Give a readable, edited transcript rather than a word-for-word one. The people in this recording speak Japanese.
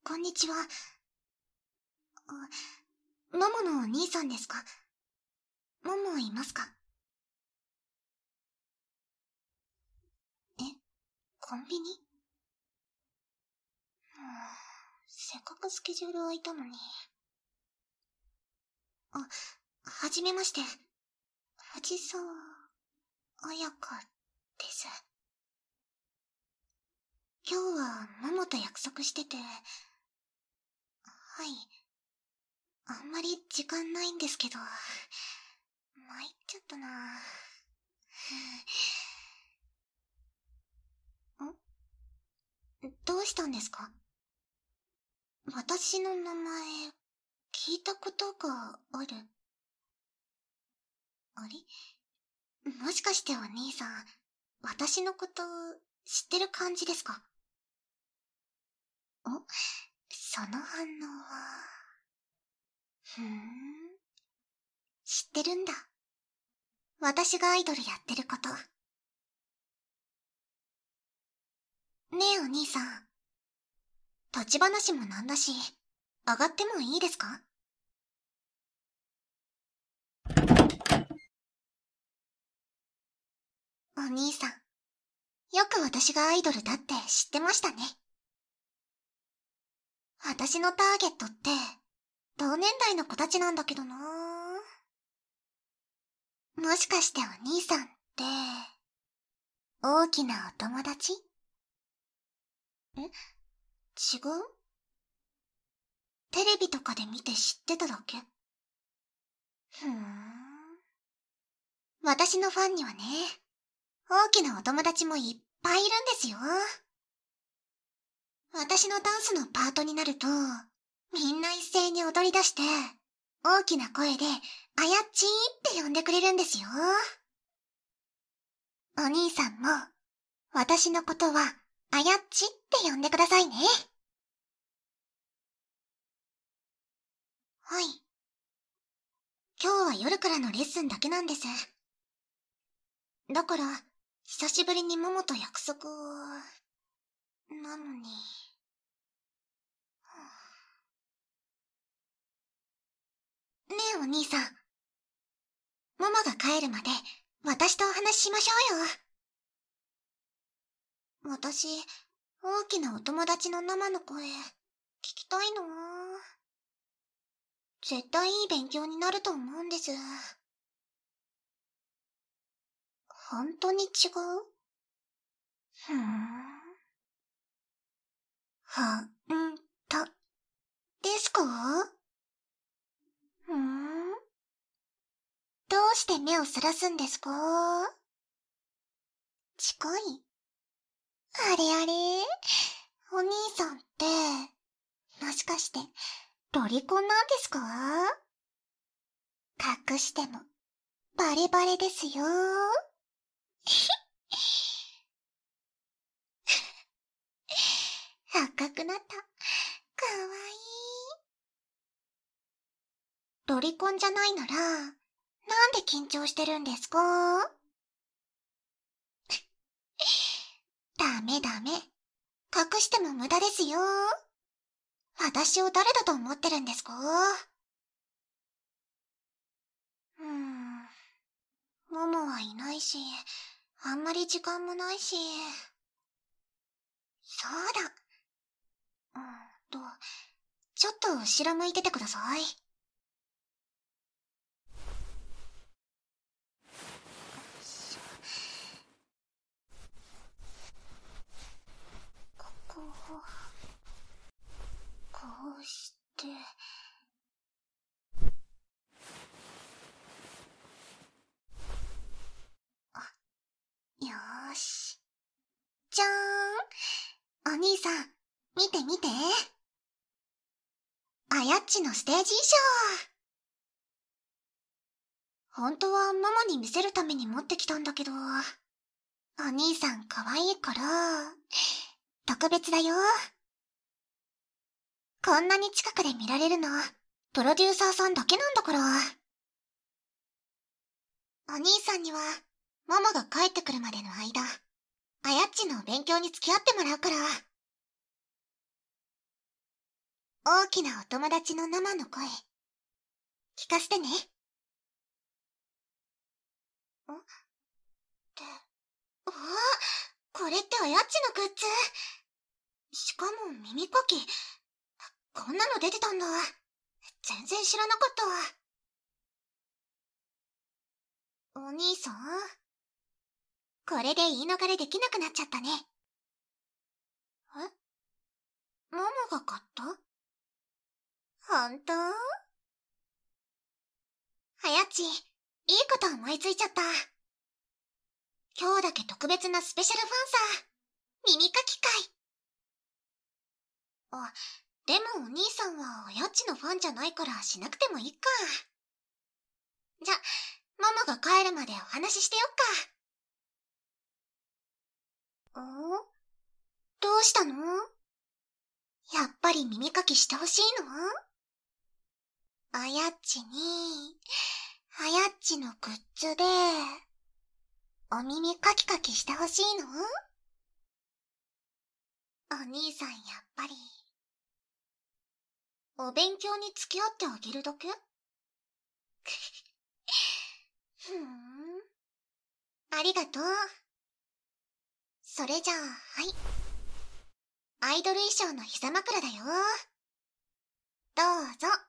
こんにちは。モモのお兄さんですか？モモいますか？え、コンビニ？せっかくスケジュール空いたのに。はじめまして。藤沢彩香です。今日はモモと約束してて。はい。あんまり時間ないんですけど。参っちゃったな。どうしたんですか？私の名前、聞いたことがある。あれ？もしかしてお兄さん、私のこと知ってる感じですか？その反応は。知ってるんだ。私がアイドルやってること。ねえお兄さん。立ち話もなんだし、上がってもいいですか？お兄さん、よく私がアイドルだって知ってましたね。私のターゲットって、同年代の子たちなんだけどな。もしかしてお兄さんって、大きなお友達？違う？テレビとかで見て知ってただけ？私のファンにはね、大きなお友達もいっぱいいるんですよ。私のダンスのパートになると、みんな一斉に踊り出して、大きな声で、あやっちーって呼んでくれるんですよ。お兄さんも、私のことは、あやっちって呼んでくださいね。はい。今日は夜からのレッスンだけなんです。だから、久しぶりにモモと約束を、なのに。ねえお兄さん。モモが帰るまで、私とお話ししましょうよ。私、大きなお友達の生の声、聞きたいなぁ。絶対いい勉強になると思うんです。本当に違う？はんと、ですか？どうして目をそらすんですか？近い？あれあれ？お兄さんって、もしかして、ロリコンなんですか？隠しても、バレバレですよ。赤くなった。かわいい。ロリコンじゃないなら、なんで緊張してるんですか？ダメダメ。隠しても無駄ですよ。私を誰だと思ってるんですか？モモはいないし、あんまり時間もないし。そうだ。と、ちょっと後ろ向いててください。ここを、こうして。よーし。じゃーん。お兄さん、見て見て。あやっちのステージ衣装。本当はママに見せるために持ってきたんだけど、お兄さん可愛いから、特別だよ。こんなに近くで見られるの、プロデューサーさんだけなんだから。お兄さんには、ママが帰ってくるまでの間、あやっちの勉強に付き合ってもらうから。 大きなお友達の生の声、聞かせてね。って、うわこれってあやっちのグッズ。しかも耳かき。こんなの出てたんだ。全然知らなかった。お兄さん、これで言い逃れできなくなっちゃったね。え？ママが買った？ほんと？はやっち、いいこと思いついちゃった。今日だけ特別なスペシャルファンさ。耳かき会。あ、でもお兄さんはあやっちのファンじゃないからしなくてもいいか。じゃ、ママが帰るまでお話ししてよっか。どうしたの？やっぱり耳かきしてほしいの？あやっちに、あやっちのグッズで、お耳かきかきしてほしいの？お兄さんやっぱり、お勉強に付き合ってあげるだけ？ふーん。ありがとう。それじゃあ、はい。アイドル衣装の膝枕だよ。どうぞ。